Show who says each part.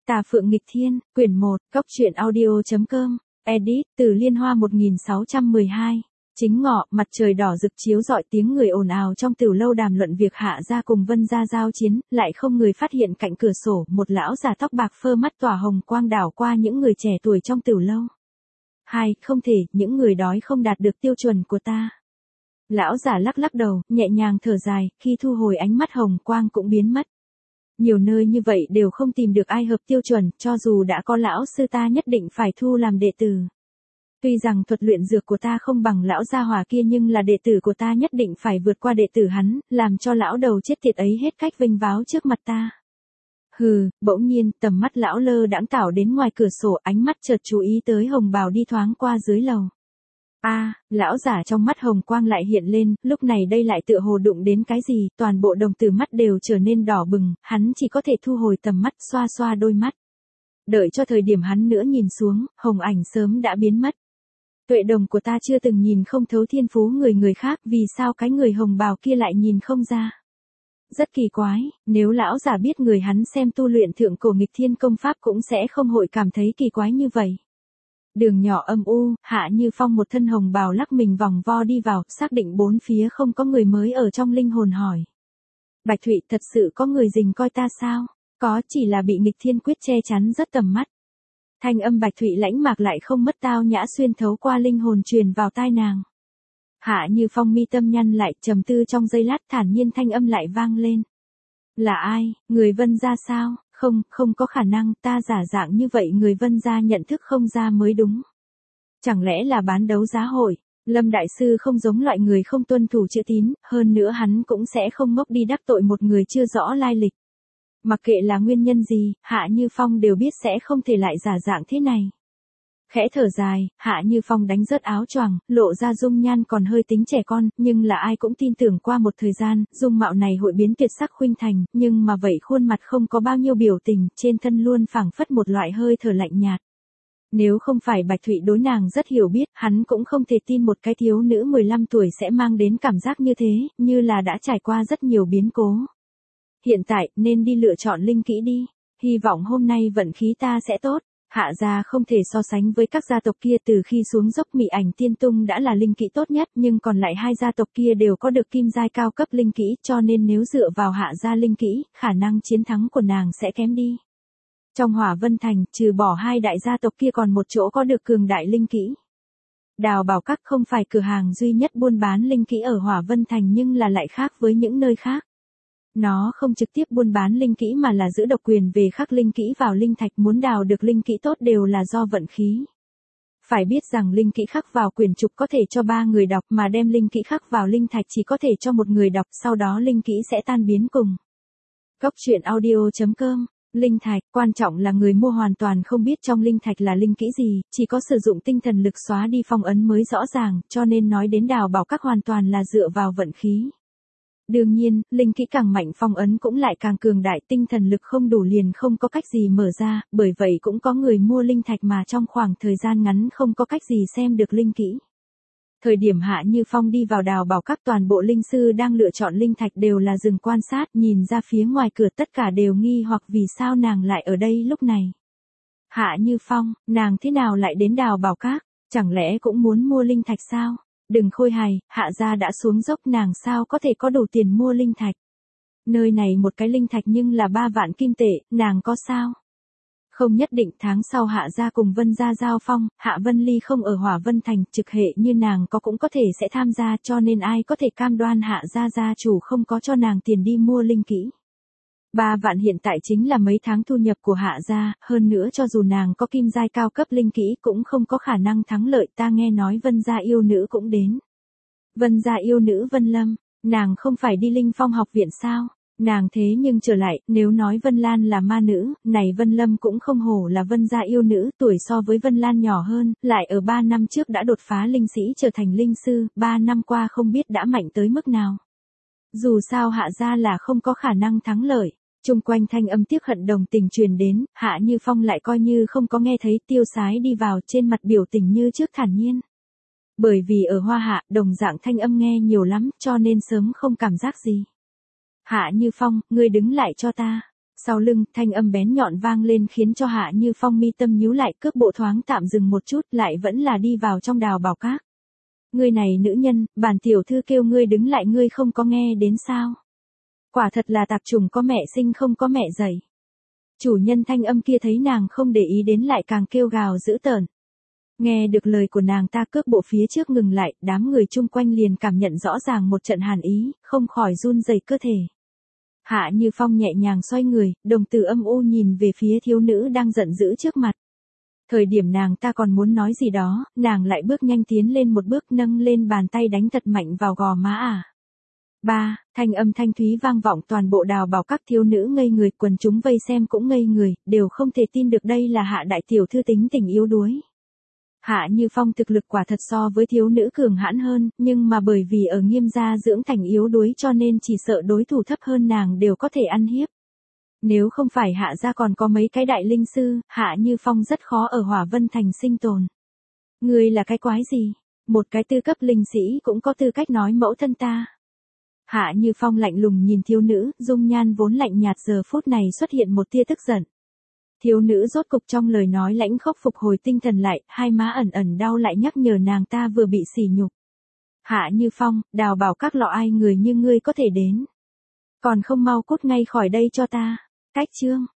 Speaker 1: Tà Phượng Nghịch Thiên, quyển 1, Cốc truyện audio.com, edit, từ Liên Hoa 1612. Chính ngọ, mặt trời đỏ rực chiếu rọi, tiếng người ồn ào trong tiểu lâu đàm luận việc Hạ gia cùng Vân gia giao chiến, lại không người phát hiện cạnh cửa sổ, một lão già tóc bạc phơ mắt tỏa hồng quang đảo qua những người trẻ tuổi trong tiểu lâu. Hai, không thể, những người đói không đạt được tiêu chuẩn của ta. Lão già lắc lắc đầu, nhẹ nhàng thở dài, khi thu hồi ánh mắt hồng quang cũng biến mất. Nhiều nơi như vậy đều không tìm được ai hợp tiêu chuẩn, cho dù đã có lão sư ta nhất định phải thu làm đệ tử. Tuy rằng thuật luyện dược của ta không bằng lão gia hỏa kia nhưng là đệ tử của ta nhất định phải vượt qua đệ tử hắn, làm cho lão đầu chết tiệt ấy hết cách vênh váo trước mặt ta. Hừ, bỗng nhiên, tầm mắt lão lơ đãng tảo đến ngoài cửa sổ, ánh mắt chợt chú ý tới hồng bào đi thoáng qua dưới lầu. Lão giả trong mắt hồng quang lại hiện lên, lúc này đây lại tựa hồ đụng đến cái gì, toàn bộ đồng tử mắt đều trở nên đỏ bừng, hắn chỉ có thể thu hồi tầm mắt, xoa xoa đôi mắt. Đợi cho thời điểm hắn nữa nhìn xuống, hồng ảnh sớm đã biến mất. Tuệ đồng của ta chưa từng nhìn không thấu thiên phú người khác, vì sao cái người hồng bào kia lại nhìn không ra? Rất kỳ quái, nếu lão giả biết người hắn xem tu luyện thượng cổ nghịch thiên công pháp cũng sẽ không hội cảm thấy kỳ quái như vậy. Đường nhỏ âm u, Hạ Như Phong một thân hồng bào lắc mình vòng vo đi vào, xác định bốn phía không có người mới ở trong linh hồn hỏi. Bạch Thụy, thật sự có người rình coi ta sao? Có, chỉ là bị nghịch thiên quyết che chắn rất tầm mắt. Thanh âm Bạch Thụy lãnh mạc lại không mất tao nhã xuyên thấu qua linh hồn truyền vào tai nàng. Hạ Như Phong mi tâm nhăn lại, trầm tư trong giây lát, thản nhiên thanh âm lại vang lên. Là ai, người Vân gia sao? Không có khả năng, ta giả dạng như vậy người Vân gia nhận thức không ra mới đúng. Chẳng lẽ là bán đấu giá hội? Lâm Đại Sư không giống loại người không tuân thủ chữ tín, hơn nữa hắn cũng sẽ không ngốc đi đắc tội một người chưa rõ lai lịch. Mặc kệ là nguyên nhân gì, Hạ Như Phong đều biết sẽ không thể lại giả dạng thế này. Khẽ thở dài, Hạ Như Phong đánh rớt áo choàng, lộ ra dung nhan còn hơi tính trẻ con, nhưng là ai cũng tin tưởng qua một thời gian, dung mạo này hội biến tuyệt sắc khuynh thành, nhưng mà vậy khuôn mặt không có bao nhiêu biểu tình, trên thân luôn phảng phất một loại hơi thở lạnh nhạt. Nếu không phải Bạch Thụy đối nàng rất hiểu biết, hắn cũng không thể tin một cái thiếu nữ 15 tuổi sẽ mang đến cảm giác như thế, như là đã trải qua rất nhiều biến cố. Hiện tại, nên đi lựa chọn linh kỹ đi, hy vọng hôm nay vận khí ta sẽ tốt. Hạ gia không thể so sánh với các gia tộc kia, từ khi xuống dốc Mị Ảnh Tiên Tung đã là linh kỹ tốt nhất, nhưng còn lại hai gia tộc kia đều có được kim giai cao cấp linh kỹ, cho nên nếu dựa vào Hạ gia linh kỹ, khả năng chiến thắng của nàng sẽ kém đi. Trong Hỏa Vân Thành, trừ bỏ hai đại gia tộc kia còn một chỗ có được cường đại linh kỹ. Đào Bảo Các không phải cửa hàng duy nhất buôn bán linh kỹ ở Hỏa Vân Thành nhưng là lại khác với những nơi khác. Nó không trực tiếp buôn bán linh kỹ mà là giữ độc quyền về khắc linh kỹ vào linh thạch, muốn đào được linh kỹ tốt đều là do vận khí. Phải biết rằng linh kỹ khắc vào quyển trục có thể cho 3 người đọc mà đem linh kỹ khắc vào linh thạch chỉ có thể cho một người đọc, sau đó linh kỹ sẽ tan biến cùng. Cốc truyện audio.com. Linh thạch, quan trọng là người mua hoàn toàn không biết trong linh thạch là linh kỹ gì, chỉ có sử dụng tinh thần lực xóa đi phong ấn mới rõ ràng, cho nên nói đến Đào Bảo Các hoàn toàn là dựa vào vận khí. Đương nhiên, linh kỹ càng mạnh phong ấn cũng lại càng cường đại, tinh thần lực không đủ liền không có cách gì mở ra, bởi vậy cũng có người mua linh thạch mà trong khoảng thời gian ngắn không có cách gì xem được linh kỹ. Thời điểm Hạ Như Phong đi vào Đào Bảo Các, toàn bộ linh sư đang lựa chọn linh thạch đều là dừng quan sát, nhìn ra phía ngoài cửa tất cả đều nghi hoặc vì sao nàng lại ở đây lúc này. Hạ Như Phong, nàng thế nào lại đến Đào Bảo Các, chẳng lẽ cũng muốn mua linh thạch sao? Đừng khôi hài, Hạ gia đã xuống dốc, nàng sao có thể có đủ tiền mua linh thạch. Nơi này một cái linh thạch nhưng là 3 vạn kim tệ, nàng có sao? Không nhất định. Tháng sau Hạ gia cùng Vân gia giao phong, Hạ Vân Ly không ở Hỏa Vân Thành, trực hệ như nàng có cũng có thể sẽ tham gia, cho nên ai có thể cam đoan Hạ gia gia chủ không có cho nàng tiền đi mua linh kỹ. 3 vạn hiện tại chính là mấy tháng thu nhập của Hạ gia, hơn nữa cho dù nàng có kim giai cao cấp linh kỹ cũng không có khả năng thắng lợi, ta nghe nói Vân gia yêu nữ cũng đến. Vân gia yêu nữ Vân Lâm, nàng không phải đi Linh Phong học viện sao? Nàng thế nhưng trở lại, nếu nói Vân Lan là ma nữ, này Vân Lâm cũng không hổ là Vân gia yêu nữ, tuổi so với Vân Lan nhỏ hơn, lại ở 3 năm trước đã đột phá linh sĩ trở thành linh sư, 3 năm qua không biết đã mạnh tới mức nào. Dù sao Hạ gia là không có khả năng thắng lợi. Chung quanh thanh âm tiếc hận đồng tình truyền đến, Hạ Như Phong lại coi như không có nghe thấy, tiêu sái đi vào, trên mặt biểu tình như trước thản nhiên. Bởi vì ở Hoa Hạ, đồng dạng thanh âm nghe nhiều lắm, cho nên sớm không cảm giác gì. Hạ Như Phong, ngươi đứng lại cho ta. Sau lưng, thanh âm bén nhọn vang lên khiến cho Hạ Như Phong mi tâm nhíu lại, cước bộ thoáng tạm dừng một chút, lại vẫn là đi vào trong Đào Bảo Các. Ngươi này nữ nhân, bản tiểu thư kêu ngươi đứng lại ngươi không có nghe đến sao? Quả thật là tạp chủng có mẹ sinh không có mẹ dạy. Chủ nhân thanh âm kia thấy nàng không để ý đến lại càng kêu gào dữ tợn. Nghe được lời của nàng ta, cước bộ phía trước ngừng lại, đám người chung quanh liền cảm nhận rõ ràng một trận hàn ý, không khỏi run rẩy cơ thể. Hạ Như Phong nhẹ nhàng xoay người, đồng tử âm u nhìn về phía thiếu nữ đang giận dữ trước mặt. Thời điểm nàng ta còn muốn nói gì đó, nàng lại bước nhanh tiến lên một bước, nâng lên bàn tay đánh thật mạnh vào gò má. Thanh âm thanh thúy vang vọng toàn bộ Đào Bảo Các, thiếu nữ ngây người, quần chúng vây xem cũng ngây người, đều không thể tin được đây là Hạ đại tiểu thư tính tình yếu đuối. Hạ Như Phong thực lực quả thật so với thiếu nữ cường hãn hơn, nhưng mà bởi vì ở Nghiêm gia dưỡng thành yếu đuối cho nên chỉ sợ đối thủ thấp hơn nàng đều có thể ăn hiếp. Nếu không phải Hạ gia còn có mấy cái đại linh sư, Hạ Như Phong rất khó ở Hỏa Vân Thành sinh tồn. Ngươi là cái quái gì? Một cái tư cấp linh sĩ cũng có tư cách nói mẫu thân ta. Hạ Như Phong lạnh lùng nhìn thiếu nữ, dung nhan vốn lạnh nhạt giờ phút này xuất hiện một tia tức giận. Thiếu nữ rốt cục trong lời nói lãnh khốc phục hồi tinh thần lại, hai má ẩn ẩn đau lại nhắc nhở nàng ta vừa bị sỉ nhục. Hạ Như Phong, Đào Bảo Các lọ ai người như ngươi có thể đến. Còn không mau cút ngay khỏi đây cho ta. Cách chương.